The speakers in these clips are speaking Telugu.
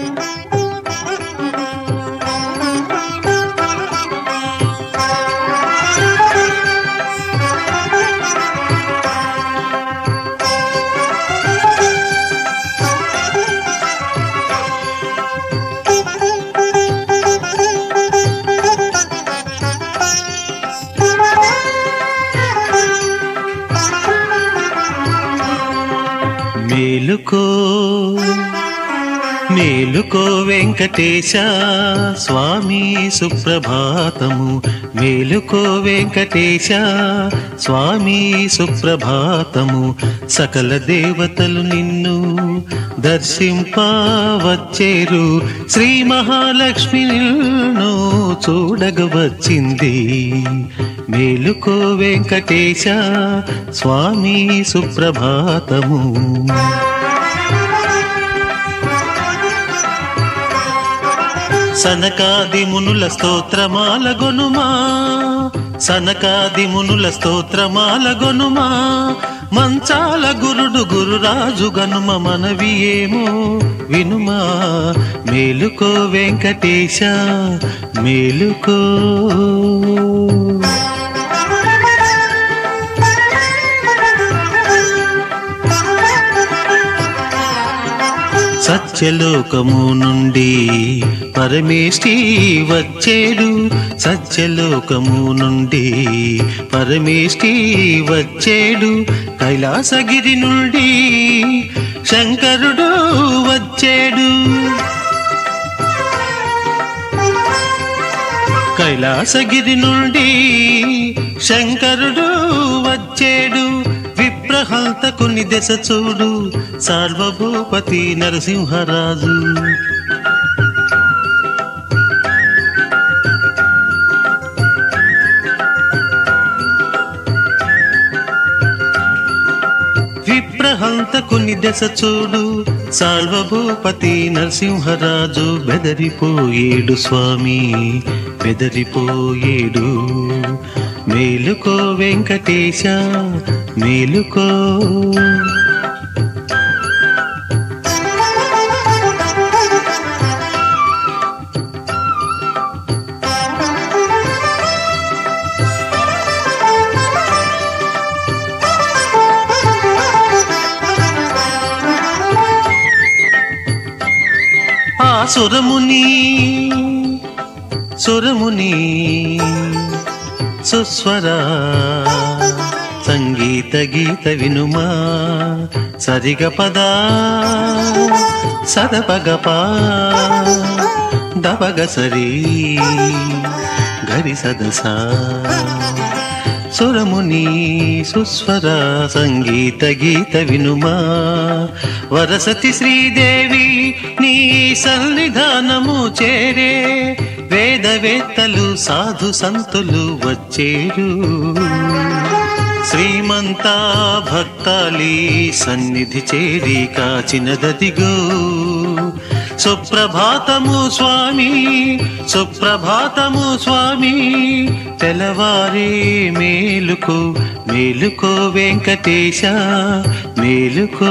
మేలుకో మేలుకో వెంకటేశ స్వామి సుప్రభాతము. మేలుకో వెంకటేశ స్వామి సుప్రభాతము. సకల దేవతలు నిన్ను దర్శింపవచ్చేరు. శ్రీ మహాలక్ష్మి నిన్ను చూడగవచ్చింది. మేలుకో వెంకటేశ స్వామి సుప్రభాతము. సనకాది మునుల స్తోత్రమాల గొనుమా, సనకాది మునుల స్తోత్రమాల గొనుమా. మంచాల గురుడు గురురాజు గనుమ మనవి ఏమో వినుమా. మేలుకో వెంకటేశ మేలుకో. సత్యలోకము నుండి పరమేష్ఠి వచ్చేడు. సత్యలోకము నుండి పరమేష్ఠి వచ్చేడు. కైలాసగిరి నుండి శంకరుడు వచ్చేడు. కైలాసగిరి నుండి శంకరుడు వచ్చేడు. విప్రహంతకుని దశ చూడు సార్వభూపతి నరసింహరాజు. విప్రహంతకుని దశ చూడు సార్వభూపతి నరసింహరాజు. బెదరిపోయేడు స్వామి బెదరిపోయేడు. మేలుకో వెంకటేశ మేలుకో. ఆ సురముని సురముని సుస్వర సంగీత గీత వినుమా. సరిగ పద సదపగప దపగ సరి గరి సదస. సురముని సుస్వర సంగీత గీత వినుమా. వరసతి శ్రీదేవి నీ సన్నిధానము చేరే. వేదవేత్తలు సాధు సంతులు వచ్చేరు. శ్రీమంత భక్తాలి సన్నిధి చేరి కాచినదదిగో. సుప్రభాతము స్వామి సుప్రభాతము స్వామి. తెలవారే మేలుకో మేలుకో వెంకటేశ మేలుకో.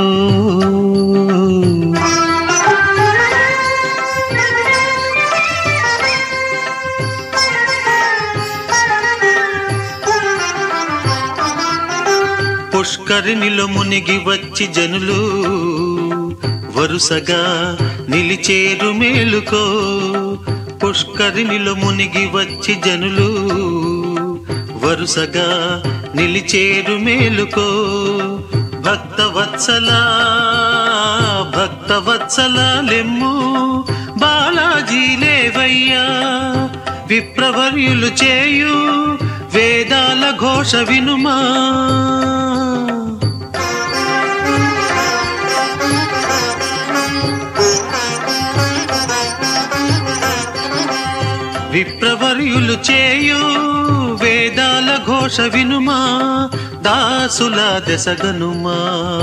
పుష్కరిణిలో మునిగి వచ్చి జనులు వరుసగా నిలిచేరు. మేలుకో పుష్కరిణిలో మునిగి వచ్చి జనులు వరుసగా నిలిచేరు. మేలుకో భక్తవత్సల భక్తవత్సల లెమ్ము. బాలాజీ లేవయ్యా విప్రవర్యులు చేయు వేదాల ఘోష వినుమా. విప్రవర్యులు చేయు వేదాల ఘోష వినుమా. దాసుల దశగనుమా.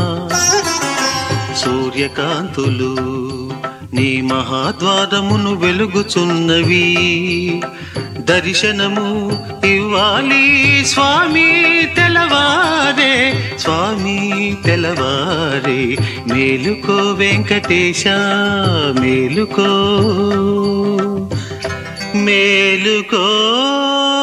సూర్యకాంతులు నీ మహాద్వారమును వెలుగుచున్నవి. దర్శనము ఇవ్వాలి స్వామి తెలవారే, స్వామి తెలవారే. మేలుకో వెంకటేశ మేలుకో, మేలుకో.